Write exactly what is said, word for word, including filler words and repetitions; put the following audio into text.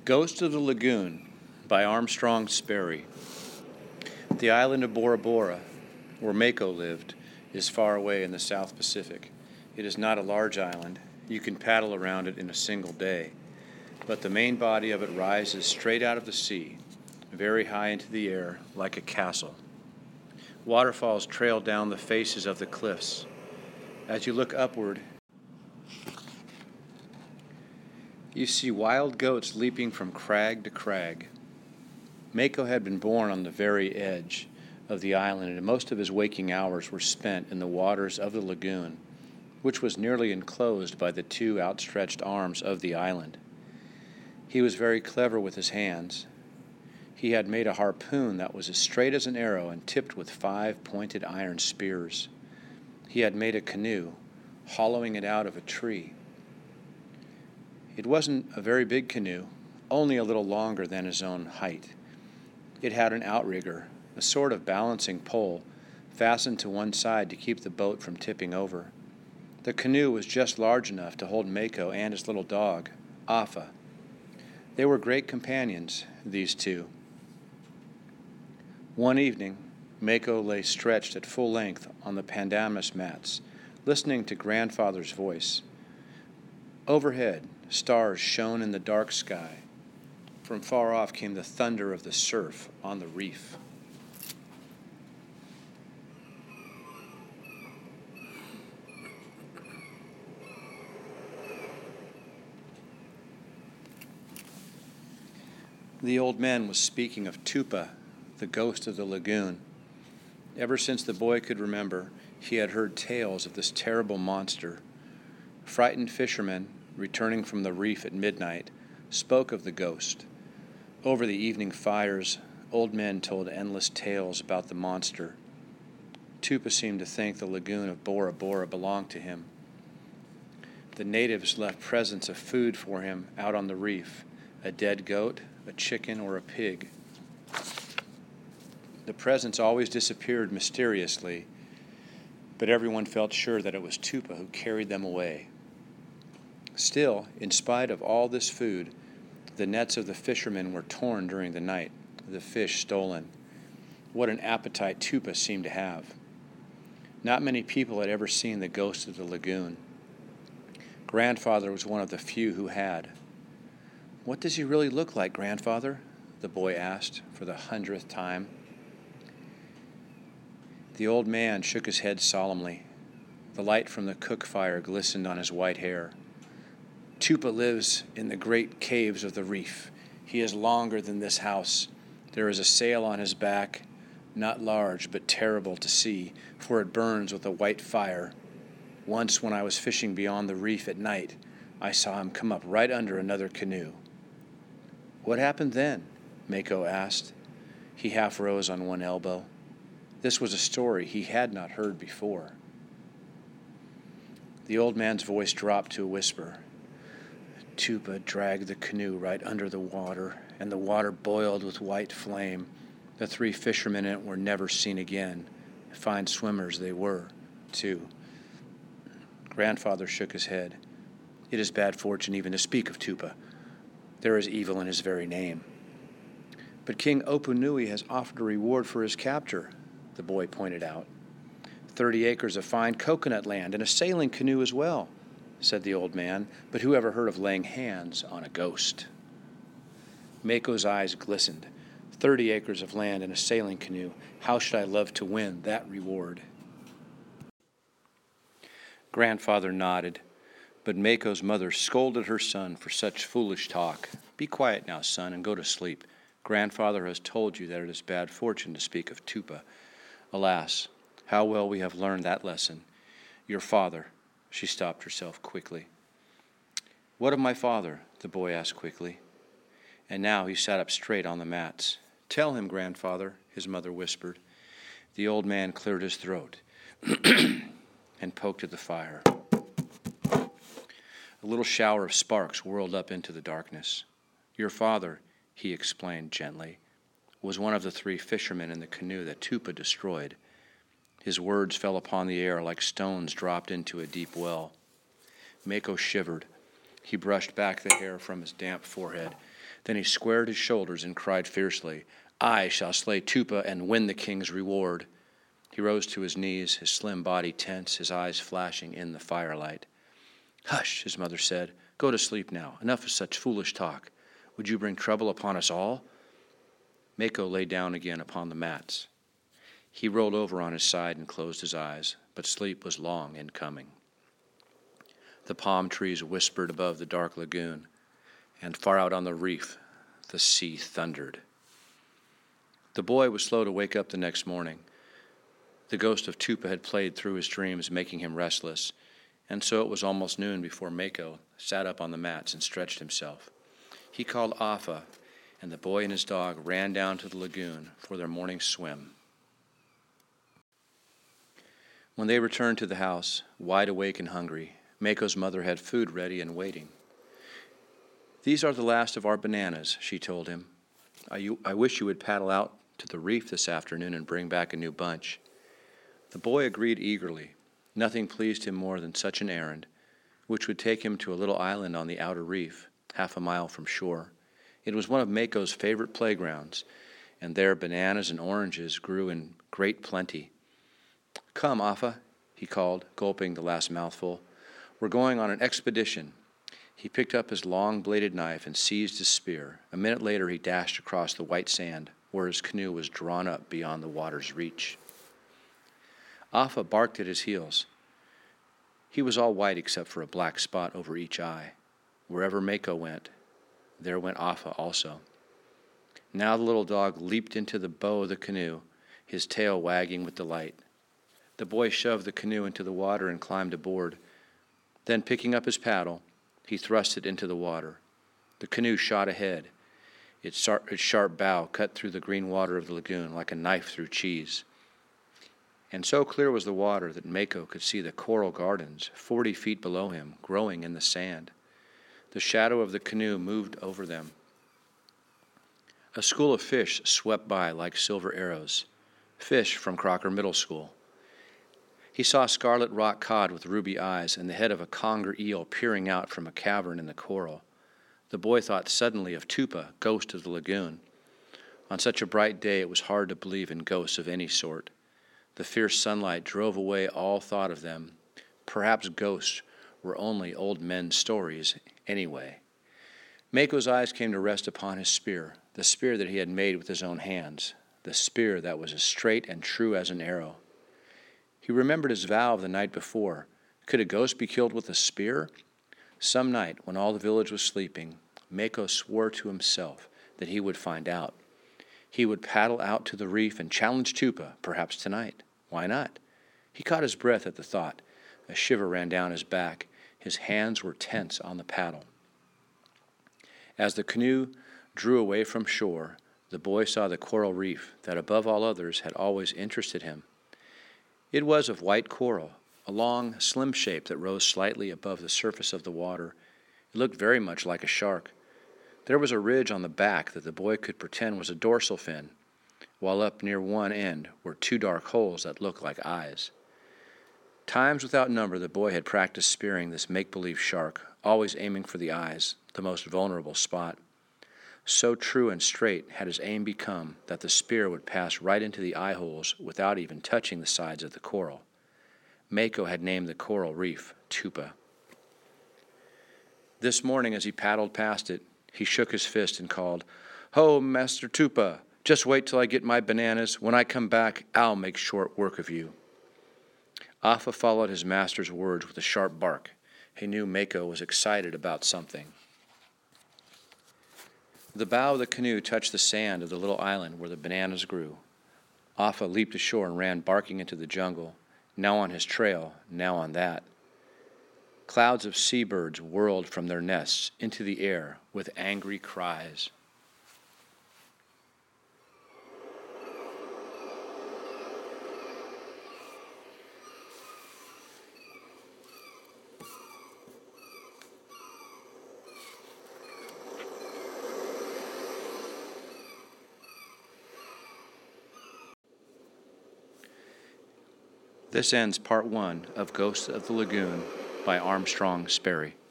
Ghost of the Lagoon by Armstrong Sperry. The island of Bora Bora, where Mako lived, is far away in the South Pacific. It is not a large island. You can paddle around it in a single day. But the main body of it rises straight out of the sea, very high into the air, like a castle. Waterfalls trail down the faces of the cliffs. As you look upward, you see wild goats leaping from crag to crag. Mako had been born on the very edge of the island, and most of his waking hours were spent in the waters of the lagoon, which was nearly enclosed by the two outstretched arms of the island. He was very clever with his hands. He had made a harpoon that was as straight as an arrow and tipped with five pointed iron spears. He had made a canoe, hollowing it out of a tree. It wasn't a very big canoe, only a little longer than his own height. It had an outrigger, a sort of balancing pole, fastened to one side to keep the boat from tipping over. The canoe was just large enough to hold Mako and his little dog, Afa. They were great companions, these two. One evening, Mako lay stretched at full length on the pandanus mats, listening to Grandfather's voice. Overhead, stars shone in the dark sky. From far off came the thunder of the surf on the reef. The old man was speaking of Tupa, the ghost of the lagoon. Ever since the boy could remember, he had heard tales of this terrible monster. Frightened fishermen, returning from the reef at midnight, spoke of the ghost. Over the evening fires, old men told endless tales about the monster. Tupa seemed to think the lagoon of Bora Bora belonged to him. The natives left presents of food for him out on the reef, a dead goat, a chicken, or a pig. The presents always disappeared mysteriously, but everyone felt sure that it was Tupa who carried them away. Still, in spite of all this food, the nets of the fishermen were torn during the night, the fish stolen. What an appetite Tupa seemed to have. Not many people had ever seen the ghost of the lagoon. Grandfather was one of the few who had. "What does he really look like, Grandfather?" the boy asked for the hundredth time. The old man shook his head solemnly. The light from the cook fire glistened on his white hair. "Tupa lives in the great caves of the reef. He is longer than this house. There is a sail on his back, not large but terrible to see, for it burns with a white fire. Once when I was fishing beyond the reef at night, I saw him come up right under another canoe." "What happened then?" Mako asked. He half rose on one elbow. This was a story he had not heard before. The old man's voice dropped to a whisper. "Tupa dragged the canoe right under the water, and the water boiled with white flame. The three fishermen in it were never seen again. Fine swimmers they were, too." Grandfather shook his head. "It is bad fortune even to speak of Tupa. There is evil in his very name." "But King Opunui has offered a reward for his capture," the boy pointed out. Thirty acres of fine coconut land and a sailing canoe as well," said the old man. "But who ever heard of laying hands on a ghost?" Mako's eyes glistened. Thirty acres of land and a sailing canoe. How should I love to win that reward? Grandfather nodded, but Mako's mother scolded her son for such foolish talk. "Be quiet now, son, and go to sleep. Grandfather has told you that it is bad fortune to speak of Tupa. Alas, how well we have learned that lesson. Your father—" She stopped herself quickly. "What of my father?" the boy asked quickly. And now he sat up straight on the mats. "Tell him, Grandfather," his mother whispered. The old man cleared his throat and poked at the fire. A little shower of sparks whirled up into the darkness. "Your father," he explained gently, "was one of the three fishermen in the canoe that Tupa destroyed." His words fell upon the air like stones dropped into a deep well. Mako shivered. He brushed back the hair from his damp forehead. Then he squared his shoulders and cried fiercely, I shall slay Tupa and win the king's reward. He rose to his knees, his slim body tense, his eyes flashing in the firelight. Hush, his mother said. Go to sleep now. Enough of such foolish talk. Would you bring trouble upon us all? Mako lay down again upon the mats. He rolled over on his side and closed his eyes, but sleep was long in coming. The palm trees whispered above the dark lagoon, and far out on the reef the sea thundered. The boy was slow to wake up the next morning. The ghost of Tupa had played through his dreams, making him restless, and so it was almost noon before Mako sat up on the mats and stretched himself. He called Afa, and the boy and his dog ran down to the lagoon for their morning swim. When they returned to the house, wide awake and hungry, Mako's mother had food ready and waiting. These are the last of our bananas, she told him. I, I wish you would paddle out to the reef this afternoon and bring back a new bunch. The boy agreed eagerly. Nothing pleased him more than such an errand, which would take him to a little island on the outer reef, half a mile from shore. It was one of Mako's favorite playgrounds, and there bananas and oranges grew in great plenty. Come, Afa, he called, gulping the last mouthful. We're going on an expedition. He picked up his long-bladed knife and seized his spear. A minute later he dashed across the white sand, where his canoe was drawn up beyond the water's reach. Afa barked at his heels. He was all white except for a black spot over each eye. Wherever Mako went, there went Afa also. Now the little dog leaped into the bow of the canoe, his tail wagging with delight. The boy shoved the canoe into the water and climbed aboard. Then, picking up his paddle, he thrust it into the water. The canoe shot ahead. Its sharp, its sharp bow cut through the green water of the lagoon like a knife through cheese. And so clear was the water that Mako could see the coral gardens forty feet below him, growing in the sand. The shadow of the canoe moved over them. A school of fish swept by like silver arrows, fish from Crocker Middle School. He saw scarlet rock cod with ruby eyes and the head of a conger eel peering out from a cavern in the coral. The boy thought suddenly of Tupa, ghost of the lagoon. On such a bright day it was hard to believe in ghosts of any sort. The fierce sunlight drove away all thought of them. Perhaps ghosts were only old men's stories anyway. Mako's eyes came to rest upon his spear, the spear that he had made with his own hands, the spear that was as straight and true as an arrow. He remembered his vow of the night before. Could a ghost be killed with a spear? Some night, when all the village was sleeping, Mako swore to himself that he would find out. He would paddle out to the reef and challenge Tupa, perhaps tonight. Why not? He caught his breath at the thought. A shiver ran down his back. His hands were tense on the paddle. As the canoe drew away from shore, the boy saw the coral reef that above all others had always interested him. It was of white coral, a long, slim shape that rose slightly above the surface of the water. It looked very much like a shark. There was a ridge on the back that the boy could pretend was a dorsal fin, while up near one end were two dark holes that looked like eyes. Times without number the boy had practiced spearing this make-believe shark, always aiming for the eyes, the most vulnerable spot. So true and straight had his aim become that the spear would pass right into the eye holes without even touching the sides of the coral. Mako had named the coral reef Tupa. This morning, as he paddled past it, he shook his fist and called, "Ho, Master Tupa, just wait till I get my bananas. When I come back, I'll make short work of you." Afa followed his master's words with a sharp bark. He knew Mako was excited about something. The bow of the canoe touched the sand of the little island where the bananas grew. Afa leaped ashore and ran barking into the jungle, now on his trail, now on that. Clouds of seabirds whirled from their nests into the air with angry cries. This ends part one of Ghosts of the Lagoon by Armstrong Sperry.